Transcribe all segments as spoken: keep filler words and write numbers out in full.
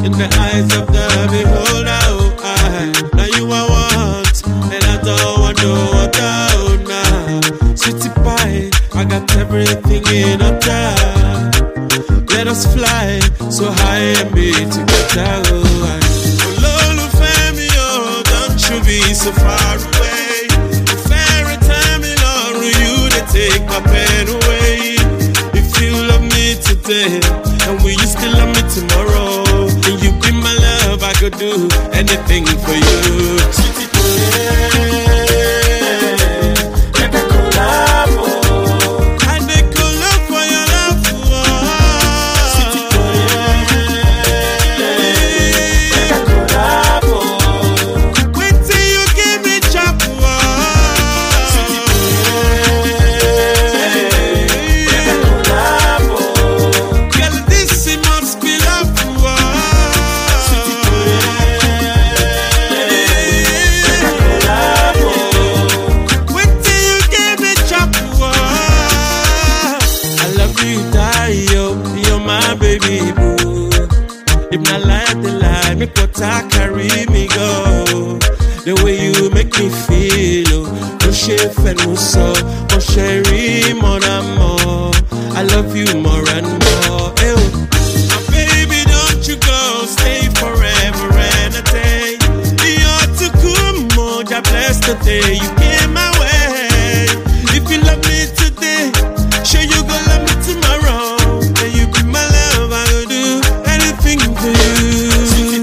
in the eyes of the beholder. Oh, I, now you I want, and I don't want no other. Now, sweetie pie, I got everything in order. Let us fly so high and be together. Oh, I, don't you be so far away. If every time you love you, they take my pain away. If you love me today, and will you still love me tomorrow? And you be my love, I could do anything for you. If not like the lie, make what I carry me go. The way you make me feel, oh, no chef and no so, no sherry, more and more. I love you more and more. Ew. My baby, don't you go, stay forever and a day. You're too cool, more, God bless the day you came my way. If you love me today, sure you go love me tomorrow. And you be my love, I will do anything for you.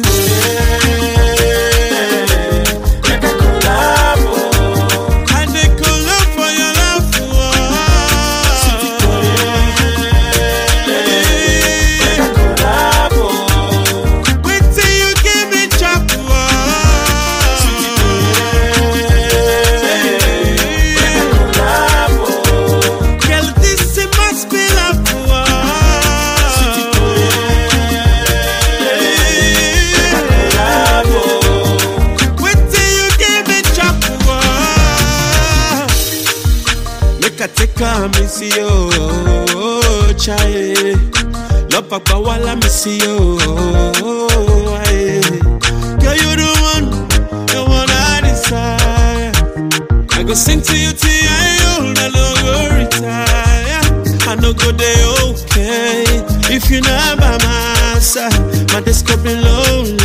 Take a miss you, chai. Love papa wala miss you, girl you the one, the one I desire. I go sing to you till I old, I no go retire. I no go day okay if you not by my side. My days could be lonely.